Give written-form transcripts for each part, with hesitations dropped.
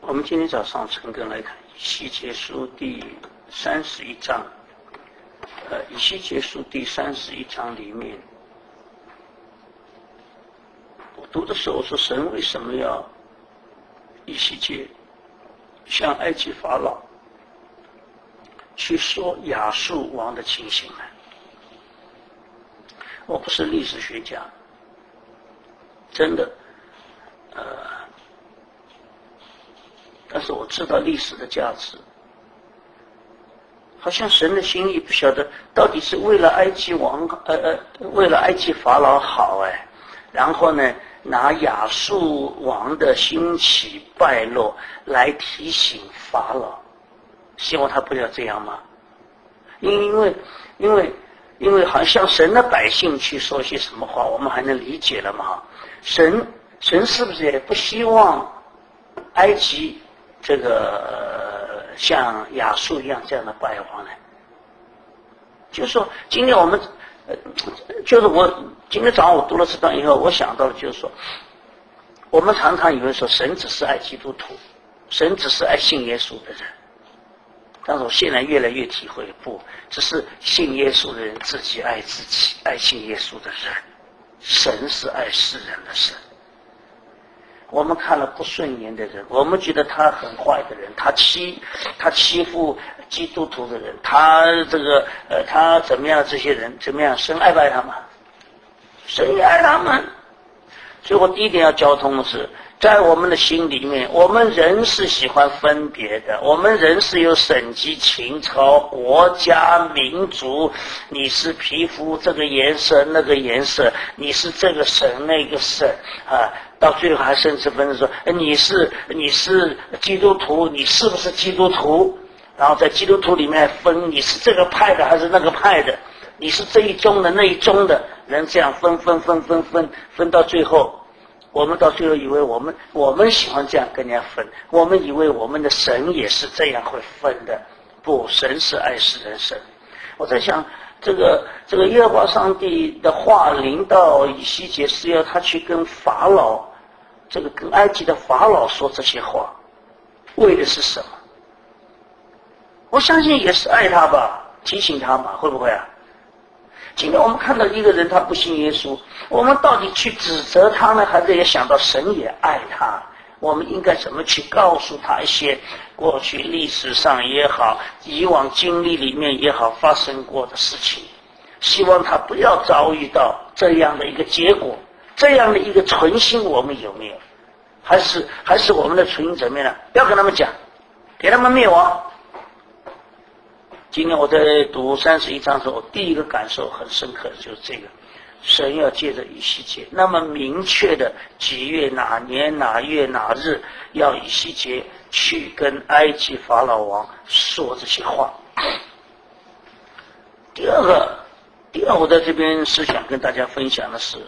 我们今天早上陈根来看以西结书第31章。以西结书第31章里面，我读的时候说，神为什么要以西结向埃及法老去说亚述王的情形呢？我不是历史学家，真的，但是我知道历史的价值。好像神的心意不晓得到底是为了埃及王，为了埃及法老好然后呢，拿亚述王的兴起败落来提醒法老，希望他不要这样吗？因为好像神的百姓去说些什么话，我们还能理解了嘛？神是不是也不希望埃及这个像亚述一样这样的败亡呢？就是说，今天我们，就是我今天早上我读了这段以后，我想到的就是说，我们常常以为说神只是爱基督徒，神只是爱信耶稣的人，但是我现在越来越体会，不只是信耶稣的人自己爱自己，爱信耶稣的人，神是爱世人的神。我们看了不顺眼的人，我们觉得他很坏的人，他欺负基督徒的人，他他怎么样？这些人怎么样？神爱不爱他们？神也爱他们。所以我第一点要交通的是，在我们的心里面，我们人是喜欢分别的，我们人是有省级情操，国家民族，你是皮肤这个颜色那个颜色，你是这个省那个省到最后还甚至分说，你是基督徒，你是不是基督徒？然后在基督徒里面分，你是这个派的还是那个派的？你是这一宗的那一宗的人，这样分到最后，我们到最后以为我们喜欢这样跟人家分，我们以为我们的神也是这样会分的。不，神是爱世人神。我在想，这个耶和华上帝的话临到以西结，是要他去跟法老，跟埃及的法老说这些话，为的是什么？我相信也是爱他吧，提醒他嘛，会不会啊？今天我们看到一个人他不信耶稣，我们到底去指责他呢，还是也想到神也爱他？我们应该怎么去告诉他一些过去历史上也好，以往经历里面也好发生过的事情，希望他不要遭遇到这样的一个结果，这样的一个存心，我们有没有？还是我们的存心怎么样呢？不要跟他们讲，给他们灭亡。今天我在读31章的时候，我第一个感受很深刻的就是这个，神要借着以西结那么明确的几月哪年哪月哪日，要以西结去跟埃及法老王说这些话。第二我在这边是想跟大家分享的是，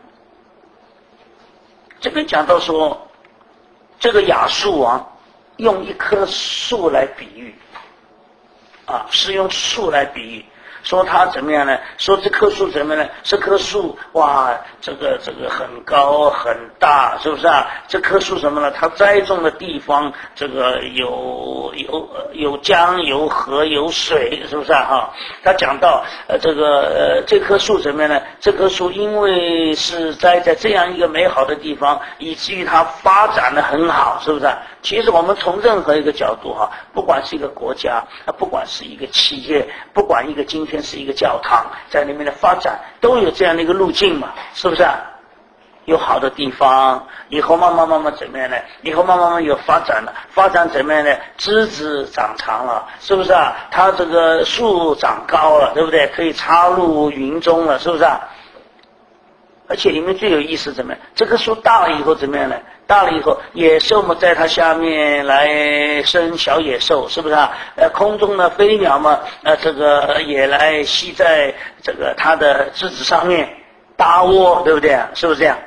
这边讲到说，这个亚述王用一棵树来比喻是用树来比喻，说它怎么样呢？说这棵树怎么样呢？这棵树哇，这个很高很大，是不是啊？这棵树什么呢？它栽种的地方，这个有江有河有水，是不是啊？他讲到这棵树怎么样呢？这棵树因为是栽在这样一个美好的地方，以至于它发展的很好，是不是啊？其实我们从任何一个角度不管是一个国家，不管是一个企业，不管一个今天是一个教堂，在里面的发展都有这样的一个路径嘛，是不是啊？有好的地方，以后慢慢怎么样呢？以后慢慢有发展了，发展怎么样呢？枝子长长了，是不是啊？它这个树长高了，对不对？可以插入云中了，是不是啊？而且里面最有意思怎么样？这棵树大了以后怎么样呢？大了以后，野兽嘛在它下面来生小野兽，是不是啊？空中的飞鸟嘛，也来吸在它的枝子上面搭窝，对不对？是不是这样？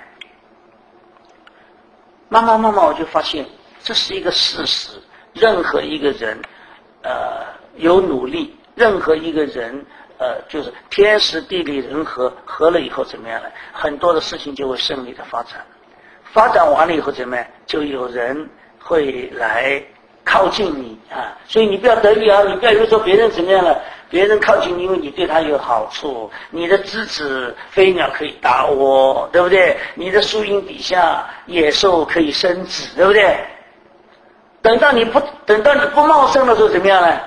慢慢我就发现这是一个事实。任何一个人有努力，任何一个人就是天时地利人和，合了以后怎么样呢？很多的事情就会顺利的发展。发展完了以后怎么样？就有人会来靠近你啊，所以你不要得意啊，你不要以为说别人怎么样了，别人靠近你，因为你对他有好处，你的枝子飞鸟可以搭窝，对不对？你的树荫底下野兽可以生子，对不对？等到你不茂盛的时候怎么样呢？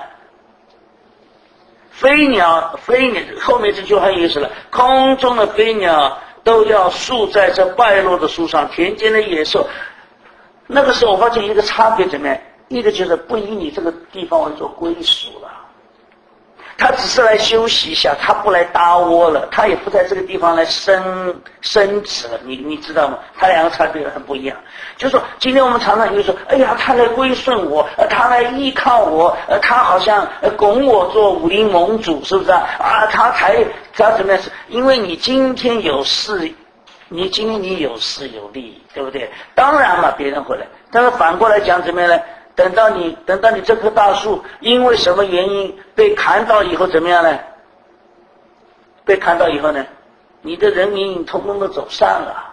飞鸟后面这句话很有意思了，空中的飞鸟都要宿在这败落的树上，田间的野兽。那个时候我发现一个差别怎么样？一个就是不以你这个地方为做归属了，他只是来休息一下，他不来搭窝了，他也不在这个地方来生子了，你知道吗？他两个差别很不一样。就是说今天我们常常就说，哎呀，他来归顺我，他来依靠我，他好像拱我做武林盟主，是不是啊？他怎么样？因为你今天有事，你有势有利，对不对？当然嘛，别人会来，但是反过来讲怎么样呢？等到你这棵大树因为什么原因被砍倒以后怎么样呢？被砍倒以后呢，你的人民统统都走散了。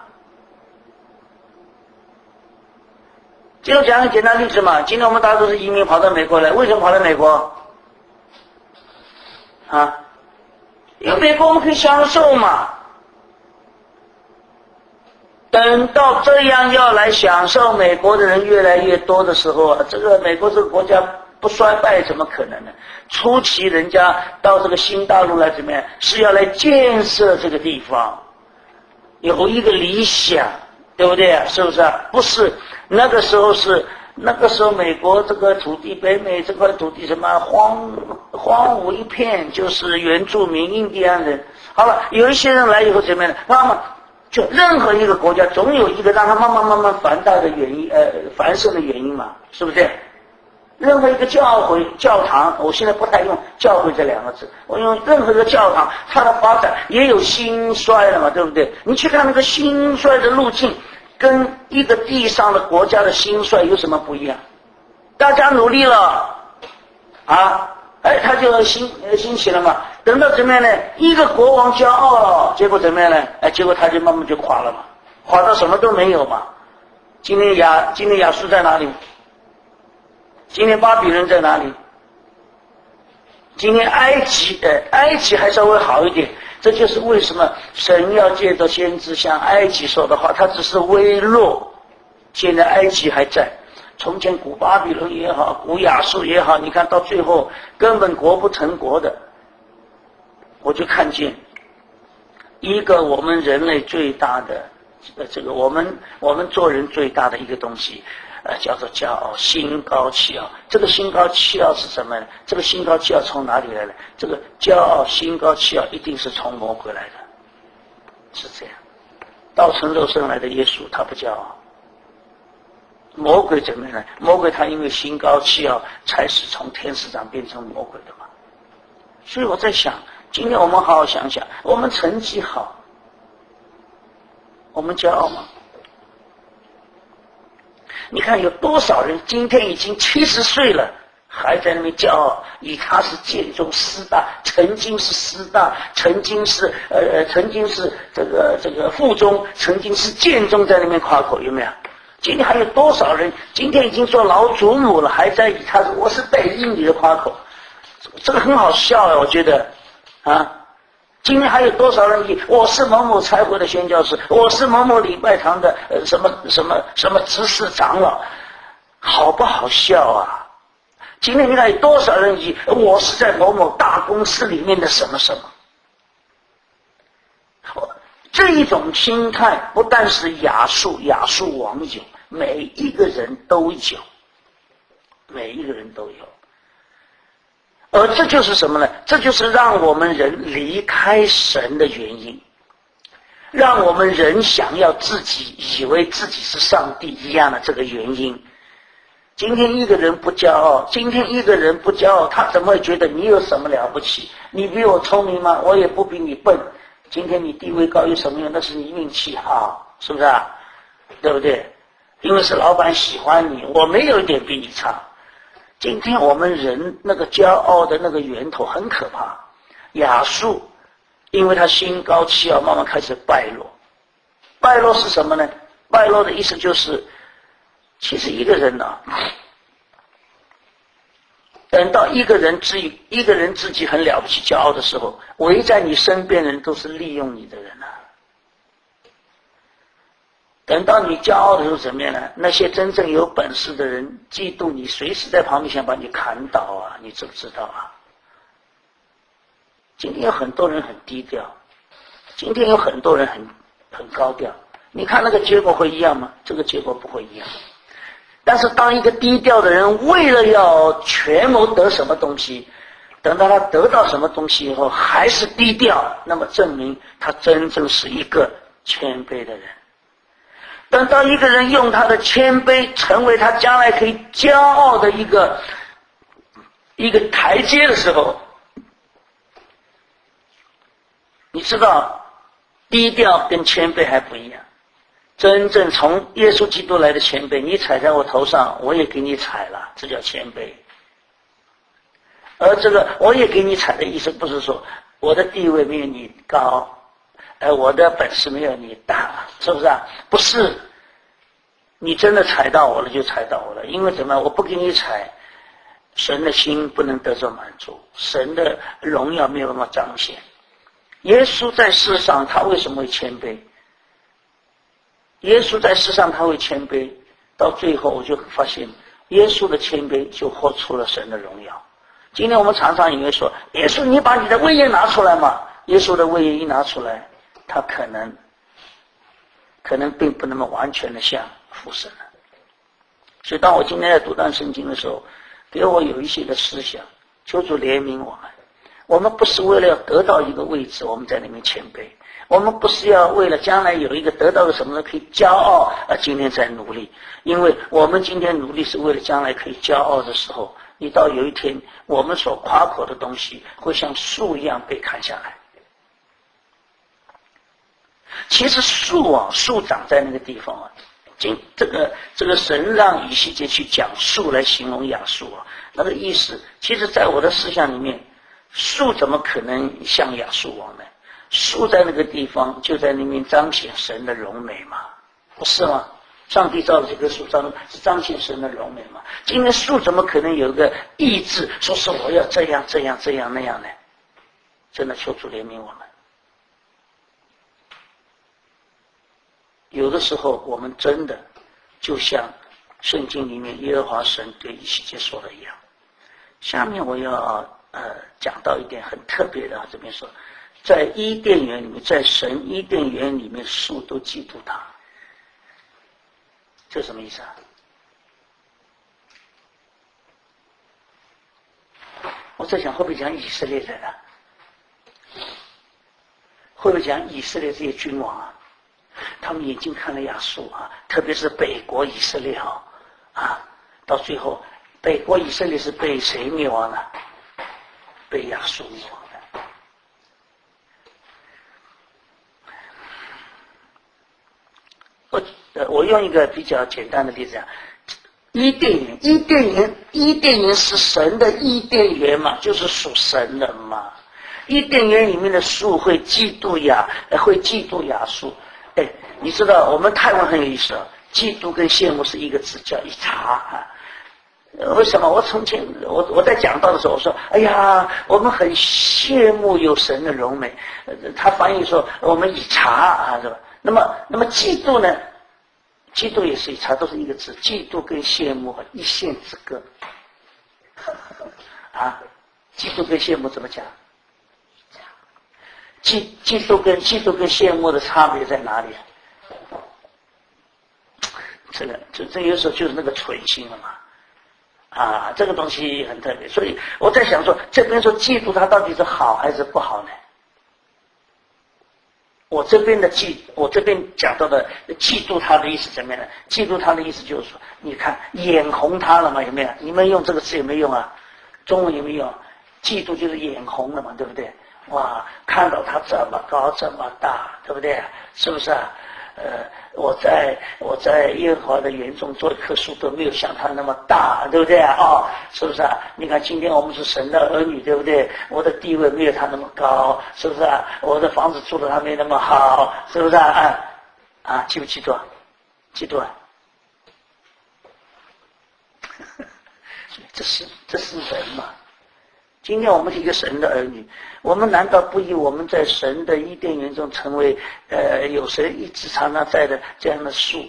就讲个简单例子嘛，今天我们大家都是移民跑到美国来，为什么跑到美国？啊，因为美国我们可以享受嘛。等到这样要来享受美国的人越来越多的时候啊，这个美国这个国家不衰败怎么可能呢？初期人家到这个新大陆来怎么样？是要来建设这个地方，有一个理想，对不对？是不是啊？不是那个时候美国这个土地，北美这块土地什么荒芜一片，就是原住民印第安人。好了，有一些人来以后怎么样呢？那么就任何一个国家总有一个让它慢慢繁大的原因，繁盛的原因嘛，是不是？任何一个教堂，我现在不太用教会这两个字，我用任何一个教堂，它的发展也有兴衰了嘛，对不对？你去看那个兴衰的路径，跟一个地上的国家的兴衰有什么不一样？大家努力了啊，他就兴起了嘛。等到怎么样呢？一个国王骄傲了，结果怎么样呢？结果他就慢慢就垮了嘛，垮到什么都没有嘛。今天亚述在哪里？今天巴比伦在哪里？今天埃及还稍微好一点。这就是为什么神要借着先知向埃及说的话，他只是微弱，现在埃及还在。从前古巴比伦也好，古亚述也好，你看到最后根本国不成国的。我就看见一个我们人类最大的这个我们做人最大的一个东西，叫做骄傲，心高气傲。这个心高气傲是什么呢？这个心高气傲从哪里来的？这个骄傲、心高气傲一定是从魔鬼来的，是这样。道成肉身来的耶稣，他不骄傲。魔鬼怎么样呢？魔鬼他因为心高气傲，才是从天使长变成魔鬼的嘛。所以我在想，今天我们好好想想，我们成绩好，我们骄傲吗？你看有多少人今天已经70岁了，还在那边骄傲，以他是建中师大，曾经是师大，曾经是这个附中，曾经是建中，在那边夸口，有没有？今天还有多少人今天已经做老祖母了，还在以他是我是北英里的夸口？这个很好笑啊，我觉得啊。今天还有多少人以我是某某财会的宣教士，我是某某礼拜堂的什么执事长老，好不好笑啊？今天你看有多少人以我是在某某大公司里面的什么什么，这一种心态不但是亚述王有，每一个人都有，每一个人都有。而这就是什么呢？这就是让我们人离开神的原因，让我们人想要自己以为自己是上帝一样的这个原因。今天一个人不骄傲，他怎么会觉得你有什么了不起？你比我聪明吗？我也不比你笨。今天你地位高有什么用？那是你运气好，是不是啊？对不对？因为是老板喜欢你，我没有一点比你差。今天我们人那个骄傲的那个源头很可怕。亚述因为他心高气傲，慢慢开始败落。败落是什么呢？败落的意思就是其实一个人呢，等到一个人自己很了不起、骄傲的时候，围在你身边的人都是利用你的人啊。等到你骄傲的时候怎么样呢？那些真正有本事的人嫉妒你，随时在旁边想把你砍倒啊！你知不知道啊？今天有很多人很低调，今天有很多人很高调。你看那个结果会一样吗？这个结果不会一样。但是当一个低调的人为了要权谋得什么东西，等到他得到什么东西以后还是低调，那么证明他真正是一个谦卑的人。等到一个人用他的谦卑成为他将来可以骄傲的一个台阶的时候，你知道低调跟谦卑还不一样。真正从耶稣基督来的谦卑，你踩在我头上我也给你踩了，这叫谦卑。而这个我也给你踩的意思不是说我的地位没有你高，我的本事没有你大，是不是啊？不是，你真的踩到我了就踩到我了。因为怎么样？我不给你踩，神的心不能得到满足，神的荣耀没有办法彰显。耶稣在世上他为什么会谦卑？耶稣在世上他会谦卑，到最后我就发现耶稣的谦卑就活出了神的荣耀。今天我们常常以为说，耶稣你把你的威严拿出来嘛，耶稣的威严一拿出来，他可能并不那么完全的像父神了。所以当我今天在读段圣经的时候，给我有一些的思想，求主怜悯我们。我们不是为了要得到一个位置我们在里面谦卑，我们不是要为了将来有一个得到个什么可以骄傲而今天在努力。因为我们今天努力是为了将来可以骄傲的时候，你到有一天我们所夸口的东西会像树一样被砍下来。其实树长在那个地方啊，这个神让以西结去讲树来形容亚述啊，那个意思其实在我的思想里面，树怎么可能像亚述王呢？树在那个地方就在那边彰显神的荣美嘛，不是吗？上帝造的这棵树是彰显神的荣美嘛。今天树怎么可能有一个意志说是我要这样那样呢？真的求主怜悯我们。有的时候我们真的就像圣经里面耶和华神对以西结说的一样。下面我要讲到一点很特别的，这边说在伊甸园里面，在神伊甸园里面树都嫉妒他，这什么意思啊？我在想会不会讲以色列人啊？会不会讲以色列这些君王啊？他们眼睛看了亚述啊，特别是北国以色列到最后北国以色列是被谁灭亡了？被亚述灭亡的。我用一个比较简单的例子伊甸园是神的伊甸园嘛，就是属神的嘛。伊甸园里面的树会嫉妒亚述。你知道我们泰文很有意思啊，嫉妒跟羡慕是一个字，叫一查啊。为什么？我从前我在讲道的时候我说，哎呀，我们很羡慕有神的荣美。他翻译说我们以查是吧？那么嫉妒呢？嫉妒也是一查，都是一个字。嫉妒跟羡慕一线之隔嫉妒跟羡慕怎么讲？嫉妒跟羡慕的差别在哪里？这有时候就是那个蠢心了嘛。这个东西很特别。所以我在想说，这边说嫉妒它到底是好还是不好呢？我这边讲到的嫉妒他的意思怎么样呢？嫉妒他的意思就是说，你看眼红他了嘛，有没有？你们用这个词有没有用啊？中文有没有用？嫉妒就是眼红了嘛，对不对？哇，看到他这么高这么大，对不对？是不是啊？我在耶和华的园中做一棵树都没有像他那么大，对不对啊？是不是啊？你看今天我们是神的儿女，对不对？我的地位没有他那么高，是不是啊？我的房子住的他没那么好，是不是啊？记不记住？记住啊？ 这是人嘛？今天我们是一个神的儿女，我们难道不以我们在神的伊甸园中成为有神一直常常在的这样的树，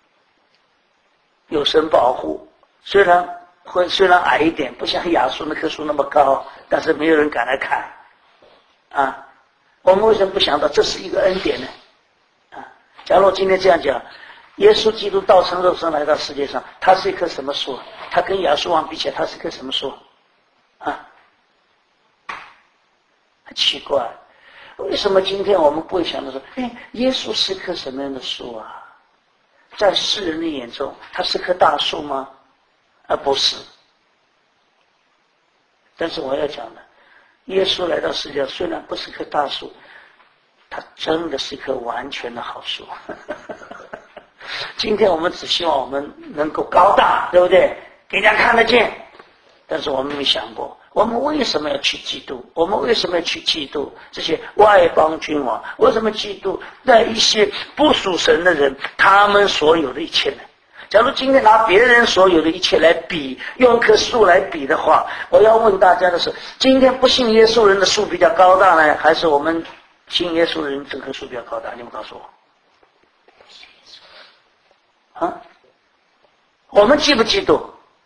有神保护，虽然矮一点，不像亚树那棵树那么高，但是没有人敢来看啊。我们为什么不想到这是一个恩典呢？啊，假如我今天这样讲，耶稣基督道成肉身来到世界上，他是一棵什么树？他跟亚述王比起来，他是棵什么树？啊，很奇怪，为什么今天我们不会想到说，耶稣是棵什么样的树啊？在世人的眼中，他是棵大树吗？不是。但是我要讲的，耶稣来到世界上，虽然不是棵大树，他真的是一棵完全的好树。今天我们只希望我们能够高大，对不对？给人家看得见。但是我们没想过，我们为什么要去嫉妒？我们为什么要去嫉妒这些外邦君王？为什么嫉妒那一些不属神的人他们所有的一切呢？假如今天拿别人所有的一切来比，用棵树来比的话，我要问大家的是，今天不信耶稣人的树比较高大呢，还是我们信耶稣人这棵树比较高大？你们告诉我。啊，我们嫉不嫉妒？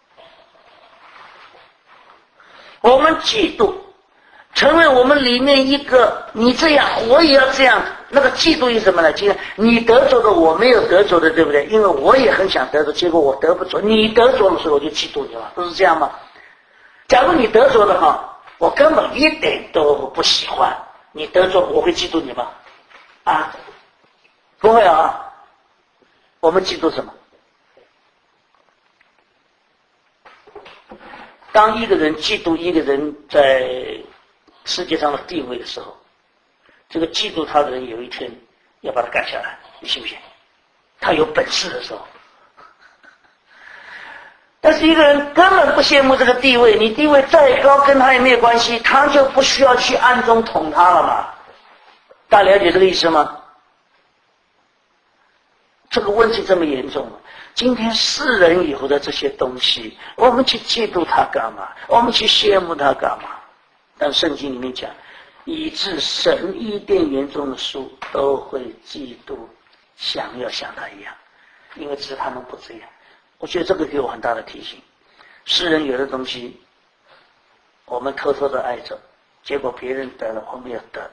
我们嫉妒，承认我们里面一个你这样，我也要这样。那个嫉妒是什么呢？今天你得着的我没有得着的，对不对？因为我也很想得着，结果我得不着，你得着的时候我就嫉妒你了，不是这样吗？假如你得着的话，我根本一点都不喜欢，你得着我会嫉妒你吗？啊，不会啊。我们嫉妒什么？当一个人嫉妒一个人在世界上的地位的时候，这个嫉妒他的人有一天要把他赶下来，你信不信？他有本事的时候。但是一个人根本不羡慕这个地位，你地位再高跟他也没有关系，他就不需要去暗中捅他了嘛。大家了解这个意思吗？这个问题这么严重，今天世人有的这些东西，我们去嫉妒他干嘛？我们去羡慕他干嘛？但圣经里面讲，以致神伊甸园中的树都会嫉妒，想要像他一样，因为只是他们不这样。我觉得这个给我很大的提醒，世人有的东西我们偷偷的爱着，结果别人得了我们也得。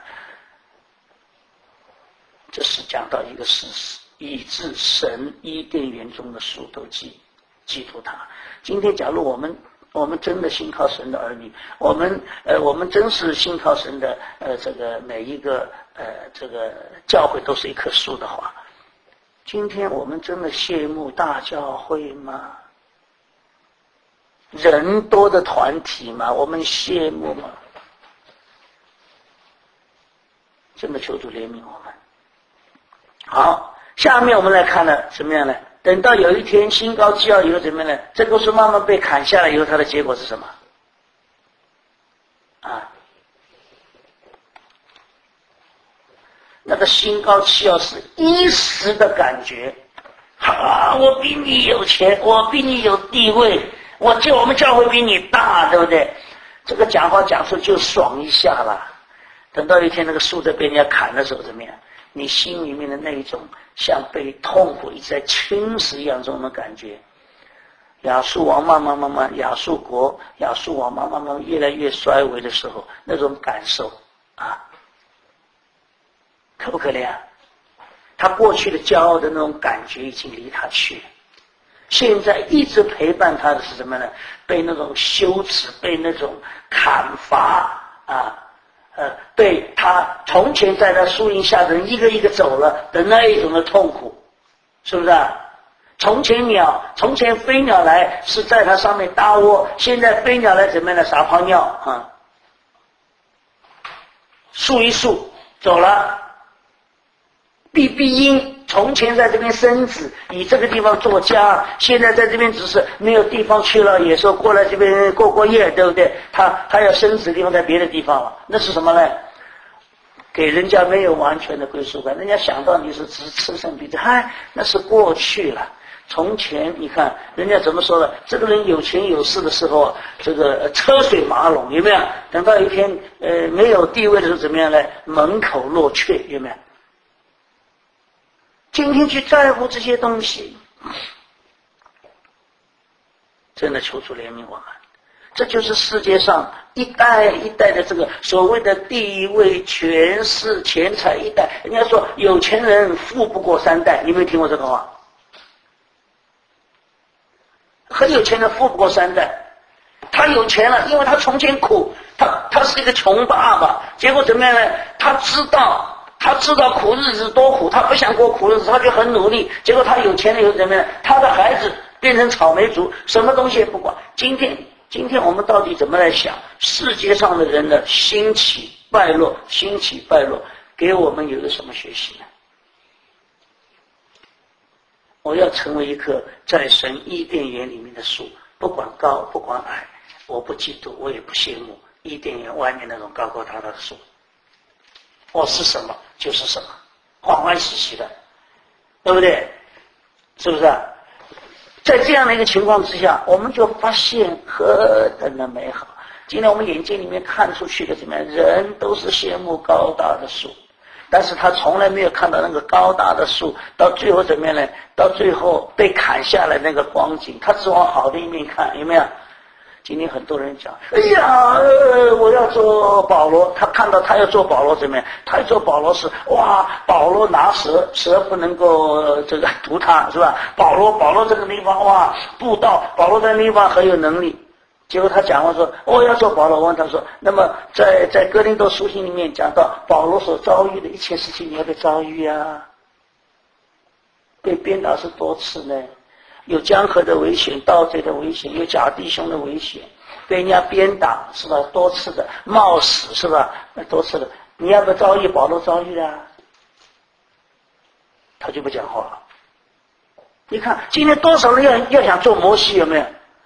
这是讲到一个事实，以致神伊甸园中的树都嫉妒他。今天假如我们真的信靠神的儿女，我们真是信靠神的这个每一个这个教会都是一棵树的话，今天我们真的羡慕大教会吗？人多的团体吗？我们羡慕吗？真的求主怜悯我们。好，下面我们来看呢，怎么样呢？等到有一天心高气傲以后怎么样呢？这棵树慢慢被砍下来以后，它的结果是什么？啊，那个心高气傲是一时的感觉，我比你有钱，我比你有地位，我们教会比你大，对不对？这个讲话讲出就爽一下了。等到一天那个树在被人家砍的时候怎么样？你心里面的那一种像被痛苦一直在侵蚀一样这种的感觉，亚述王慢慢亚述王慢慢越来越衰微的时候，那种感受啊，可不可怜啊？他过去的骄傲的那种感觉已经离他去了，现在一直陪伴他的是什么呢？被那种羞耻，被那种砍伐啊，对他从前在他树荫下的人一个一个走了的那一种的痛苦，是不是啊？从前飞鸟来是在他上面搭窝，现在飞鸟来怎么样的撒泡尿啊？树一树走了，必因从前在这边生子，以这个地方做家，现在在这边只是没有地方去了，也说过来这边过夜，对不对？他要生子的地方在别的地方了，那是什么呢？给人家没有完全的归属感，人家想到你是只吃剩彼此，那是过去了。 从前你看人家怎么说的，这个人有钱有势的时候，这个车水马龙，有没有？等到一天没有地位的时候怎么样呢？门口落雀，有没有？今天去在乎这些东西，真的求主怜悯我们。这就是世界上一代一代的这个所谓的地位、权势、钱财一代。人家说有钱人富不过三代，你有没有听过这个话？很有钱的富不过三代，他有钱了，因为他从前苦，他是一个穷爸爸，结果怎么样呢？他知道苦日子多苦，他不想过苦日子，他就很努力，结果他有钱了以后怎么样？他的孩子变成草莓族，什么东西也不管。今天我们到底怎么来想世界上的人的兴起败落，给我们有一个什么学习呢？我要成为一棵在神伊甸园里面的树，不管高不管矮，我不嫉妒，我也不羡慕伊甸园外面那种高高大大的树。我是什么就是什么，欢欢喜喜的，对不对？是不是啊？在这样的一个情况之下，我们就发现何等的美好。今天我们眼睛里面看出去的怎么样？人都是羡慕高大的树，但是他从来没有看到那个高大的树到最后怎么样呢？到最后被砍下来那个光景，他只往好的一面看，有没有？今天很多人讲，哎呀，我要做保罗，他看到他要做保罗怎么样？他要做保罗是哇，保罗拿蛇不能够这个毒他，是吧？保罗这个地方哇，布道，保罗在那地方很有能力。结果他讲话说，我要做保罗，问他说，那么在哥林多书信里面讲到保罗所遭遇的一切事情，你要不要遭遇啊？被鞭打是多次呢？有江河的危险，盗贼的危险，有假弟兄的危险，被人家鞭打是吧？多次的冒死是吧？多次的，你要不要遭遇保罗遭遇啊？他就不讲话了。你看今天多少人要想做摩西，有没有？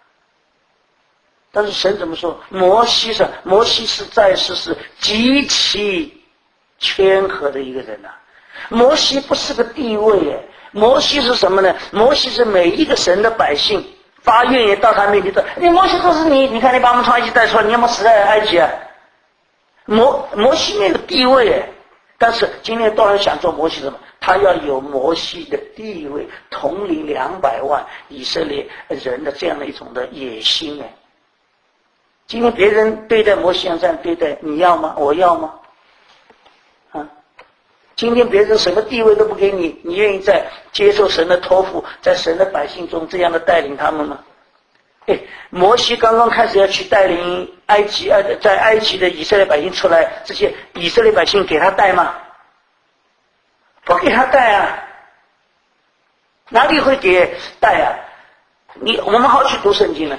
但是神怎么说？摩西是在世是极其谦和的一个人啊。摩西不是个地位耶，摩西是什么呢？摩西是每一个神的百姓发愿也到他面前说，你摩西就是你看你把我们从埃及带出来，你要么死在埃及啊。摩西那个地位耶，但是今天多人想做摩西什么？他要有摩西的地位，统领200万以色列人的这样的一种的野心哎。今天别人对待摩西像这样对待，你要吗？我要吗？啊，今天别人什么地位都不给你，你愿意在接受神的托付，在神的百姓中这样的带领他们吗？摩西刚刚开始要去带领埃及，在埃及的以色列百姓出来，这些以色列百姓给他带吗？不给他带啊，哪里会给带啊？我们好去读圣经了。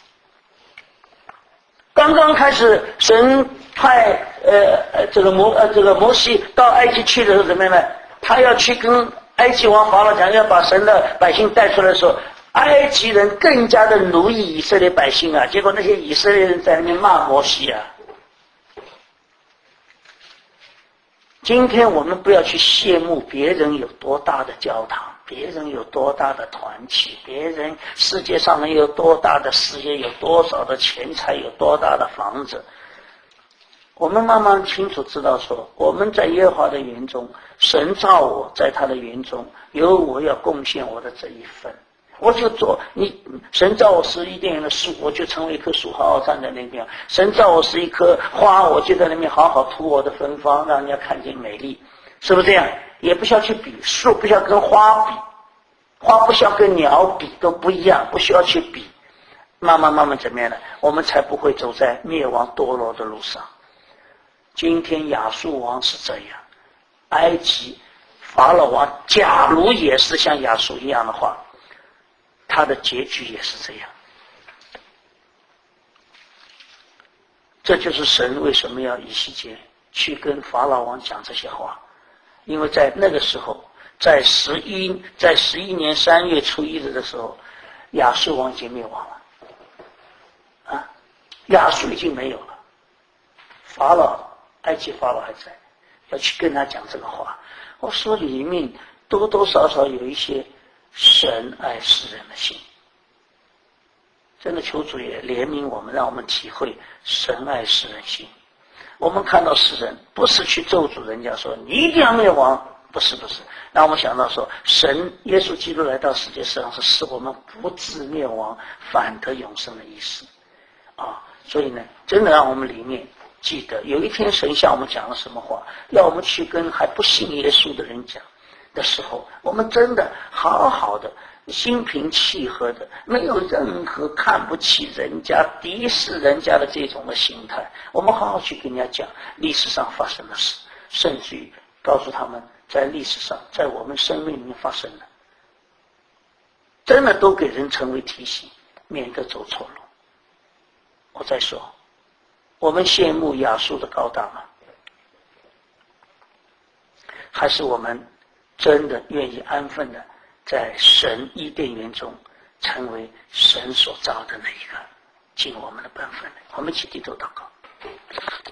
刚刚开始，神派这个摩西到埃及去的时候怎么样呢？他要去跟埃及王法老讲，要把神的百姓带出来的时候，埃及人更加的奴役以色列百姓啊！结果那些以色列人在那边骂摩西啊。今天我们不要去羡慕别人有多大的教堂，别人有多大的团体，别人世界上人有多大的事业，有多少的钱财，有多大的房子。我们慢慢清楚知道说，我们在耶和华的园中，神造我，在他的园中，有我要贡献我的这一份。我就做神造我是伊甸园的树，我就成为一棵树，好好站在那边。神造我是一棵花，我就在那边好好涂我的芬芳，让人家看见美丽，是不是这样？也不需要去比，树不需要跟花比，花不需要跟鸟比，都不一样，不需要去比。慢慢怎么样呢？我们才不会走在灭亡堕落的路上。今天亚述王是这样，埃及法老王假如也是像亚述一样的话，他的结局也是这样。这就是神为什么要以西结去跟法老王讲这些话，因为在那个时候，在11年3月初1日的时候，亚述王已经灭亡了啊，亚述已经没有了，埃及法老还在，要去跟他讲这个话。我说里面多多少少有一些神爱世人的心。真的求主也怜悯我们，让我们体会神爱世人心。我们看到世人不是去咒诅人家说你一定要灭亡，不是，让我们想到说神耶稣基督来到世界上是使我们不致灭亡，反得永生的意思啊。所以呢，真的让我们里面记得，有一天神向我们讲了什么话，要我们去跟还不信耶稣的人讲的时候，我们真的好好的心平气和的，没有任何看不起人家、敌视人家的这种的心态，我们好好去跟人家讲历史上发生的事，甚至于告诉他们在历史上在我们生命里面发生的，真的都给人成为提醒，免得走错路。我再说，我们羡慕亚述的高大吗？还是我们真的愿意安分的在神伊甸园中成为神所造的那一个，尽我们的本分？我们一起低头祷告。